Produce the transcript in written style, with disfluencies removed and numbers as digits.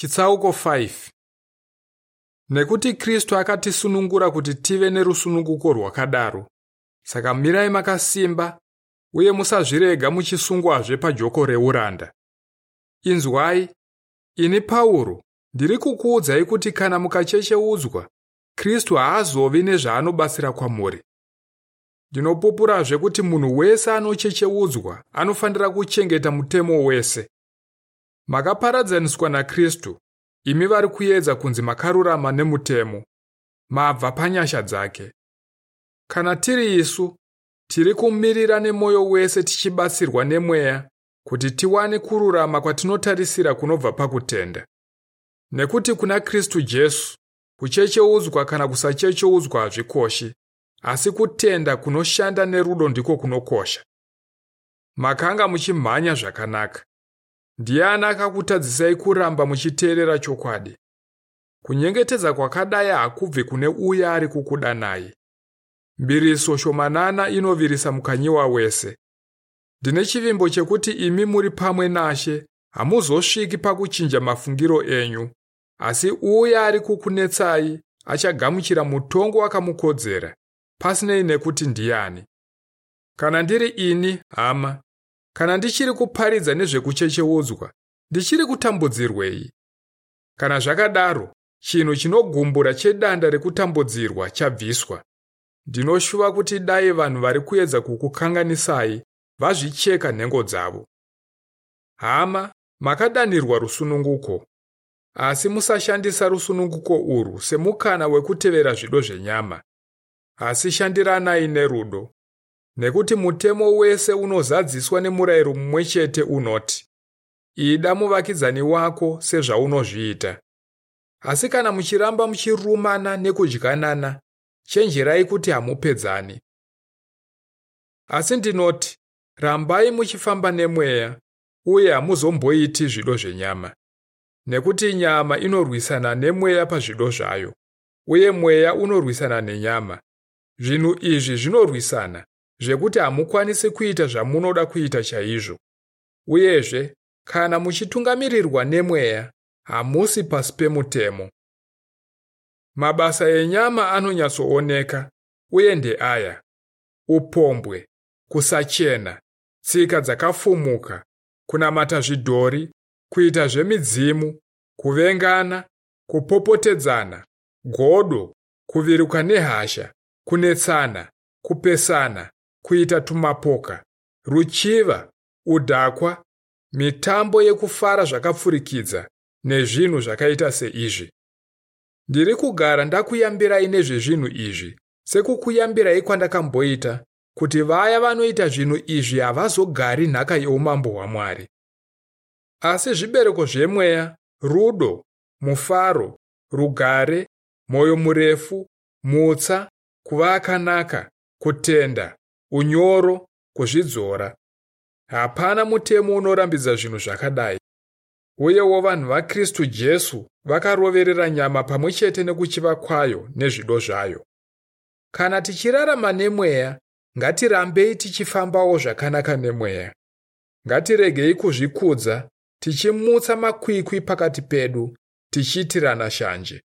Chitsauko 5. Nekuti Kristu akatisunungura kuti tive nerusununguko rwakadaro, saka mirai makasimba uye musazvirega muchisungwazve pajoko reuranda. Inzwai, ini Pauro, ndiri kukuudzai kuti kana mukachecheudzwa, Kristu haazovi nezvaanobatsira kwamuri. Ndinopupurazve kuti munhu wese anochecheudzwa anofanira kuchengeta mutemo wese. Makaparadzaniswa naKristu, imi vari kuedza kunzi makarurama nemutemo, mabva panyasha dzake. Kana tiri isu, tiri kumirira nemwoyo wese tichibatsirwa nemweya kuti tiwane kururama kwatinotarisira kunobva pakutenda. Nekuti kuna Kristu Jesu, kuchecheudzwa kana kusachecheudzwa hazvikoshi, asi kutenda kunoshanda nerudo ndiko kunokosha. Makanga muchimhanya zvakanaka. Ndiani akakutadzisai kuramba muchiteerera chokwadi? Kunyengetedza kwakadai hakubvi kune uya ari kukudanai. Mbiriso shomanana inovirisa mukanyiwa wese. Ndine chivimbo chekuti imi muri pamwe naShe hamuzosviki pakuchinja mafungiro enyu, asi uya ari kukunetsai achagamuchira mutongo wakamukodzera, pasinei nekuti ndiani. Kana ndiri ini, hama, kana ndichiri kuparidza nezvekuchecheudzwa, ndichiri kutambudzirwei? Kana zvakadaro, chinhu chinogumbura chedanda rekutambudzirwa chabviswa. Ndinoshuva kuti dai vanhu vari kuedza kukukanganisai vazvicheka nhengo dzavo. Hama, makadanirwa rusununguko, asi musashandisa rusununguko urwu semukana wekutevera zvido zvenyama, asi shandiranai nerudo. Nekuti mutemo wese unozadziswa nemurayiro mumwe chete unoti, ida muvakidzani wako sezvaunozviita. Asi kana muchiramba muchirumana nekudyanana, chenjerai kuti hamupedzani. Asi ndinoti, rambai muchifamba nemweya, uye hamuzomboiti zvido zvenyama. Nekuti nyama inorwisana nemweya pazvido zvayo, uye mweya unorwisana nenyama. Zvinhu izvi zvinorwisana, zvekuti hamukwanisi kuita zvamunoda kuita chaizvo. Uyezve, kana muchitungamirirwa nemweya, hamusi pasi pemutemo. Mabasa enyama anonyatsooneka, uye ndeaya: upombwe, kusachena, tsika dzakafumuka, kunamata zvidhori, kuita zvemidzimu, kuvengana, kupopotedzana, godo, kuviruka nehasha, kunetsana, kupesana, kuita tumapoka, ruchiva, udhakwa, mitambo yekufara zvakapfurikidza, nezvinhu zvakaita seizvi. Ndiri kugara ndakuyambirai nezvezvinhu izvi, sekukuyambirai kwandakamboita, kuti vaya vanoita zvinhu izvi havazogari nhaka yeumambo hwaMwari. Asi zvibereko zvemweya: rudo, mufaro, rugare, mwoyo murefu, mutsa, kuva akanaka, kutenda, unyoro, kuzvidzora. Hapana mutemo unorambidza zvinhu zvakadai. Uyewo vanhu vaKristu Jesu vakaroverera nyama pamwe chete nekuchiva kwayo nezvido zvayo. Kana tichirarama nemweya, ngatirambei tichifambawo zvakanaka nemweya. Ngatiregei kuzvikudza, tichimutsa makwikwi pakati pedu, tichiitirana shanje.